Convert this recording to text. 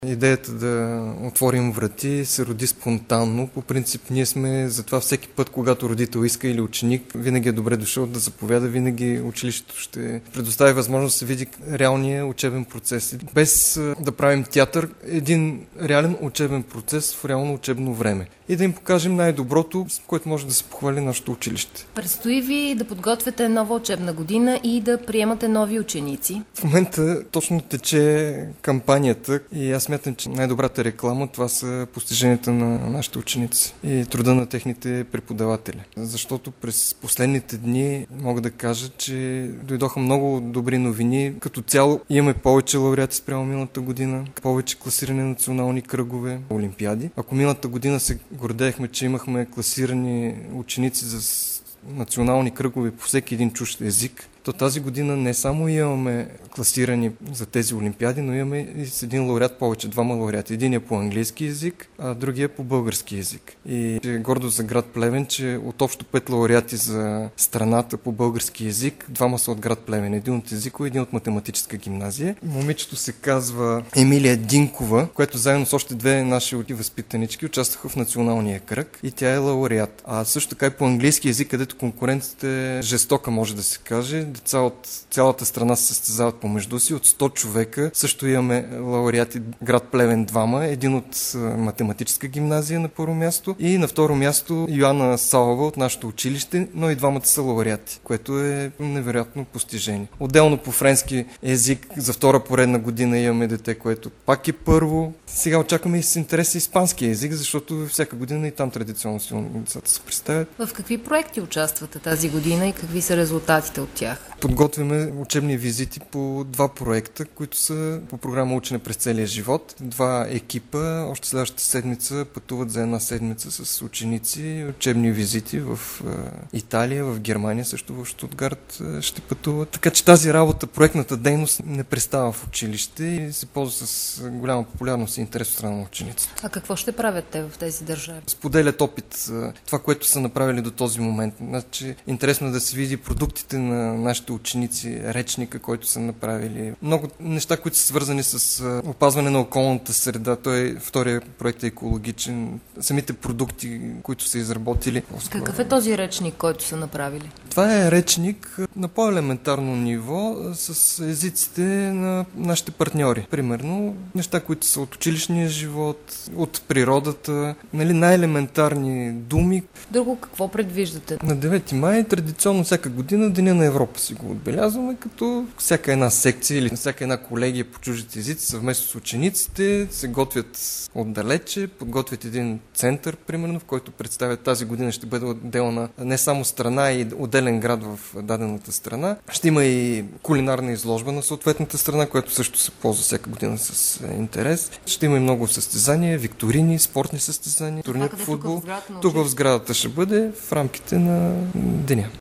Идеята да отворим врати се роди спонтанно. По принцип ние сме за това всеки път, когато родител иска или ученик, винаги е добре дошъл да заповяда, винаги училището ще предостави възможност да се види реалния учебен процес. Без да правим театър, един реален учебен процес в реално учебно време. И да им покажем най-доброто, с което може да се похвали нашето училище. Предстои ви да подготвяте нова учебна година и да приемате нови ученици. В момента точно тече кампанията и аз смятам, че най-добрата реклама това са постиженията на нашите ученици и труда на техните преподаватели. Защото през последните дни мога да кажа, че дойдоха много добри новини. Като цяло имаме повече лауреати спрямо миналата година, повече класирани национални кръгове, олимпиади. Ако миналата година се гордеехме, че имахме класирани ученици за национални кръгове по всеки един чужд език, то тази година не само имаме класирани за тези олимпиади, но имаме и с един лауреат повече, двама лауреати. Един е по английски език, а другия е по български език. И е гордо за град Плевен, че от общо 5 лауреати за страната по български език, двама са от град Плевен. Един от езико, един от математическа гимназия. Момичето се казва Емилия Динкова, която заедно с още две наши възпитанички участваха в националния кръг и тя е лауреат. А също така и по английски език, където конкуренцията е жестока, може да се каже. Деца от цялата страна се състезават помежду си. От 100 човека също имаме лауреати град Плевен двама. Един от математическа гимназия на първо място и на второ място Йоанна Салова от нашето училище, но и двамата са лауреати, което е невероятно постижение. Отделно по френски език за втора поредна година имаме дете, което пак е първо. Сега очакваме и с интерес испански език, защото всяка година и там традиционно децата се представят. В какви проекти участвате тази година и какви са резултатите от тях? Подготвяме учебни визити по два проекта, които са по програма Учене през целия живот. Два екипа още следващата седмица пътуват за една седмица с ученици. Учебни визити в Италия, в Германия, също в Щутгарт ще пътуват. Така че тази работа, проектната дейност не престава в училище и се ползва с голяма популярност и интерес от страна на учениците. А какво ще правят те в тези държави? Споделят опит, това, което са направили до този момент. Значи, интересно е да се види продуктите на нашите ученици, речника, който са направили. Много неща, които са свързани с опазване на околната среда. Втория проект е екологичен. Самите продукти, които са изработили. Какъв е този речник, който са направили? Това е речник на по-елементарно ниво с езиците на нашите партньори. Примерно, неща, които са от училищния живот, от природата, най-елементарни думи. Друго какво предвиждате? На 9 май традиционно всяка година Деня на Европа си го отбелязваме, като всяка една секция или всяка една колегия по чуждите езици съвместно с учениците се готвят отдалече, подготвят един център, примерно, в който представят тази година ще бъде отделна не само страна и отделен град в дадената страна. Ще има и кулинарна изложба на съответната страна, която също се ползва всяка година с интерес. Ще има и много състезания, викторини, спортни състезания, турнир по футбол. Тук в сградата ще бъде в рамките на деня.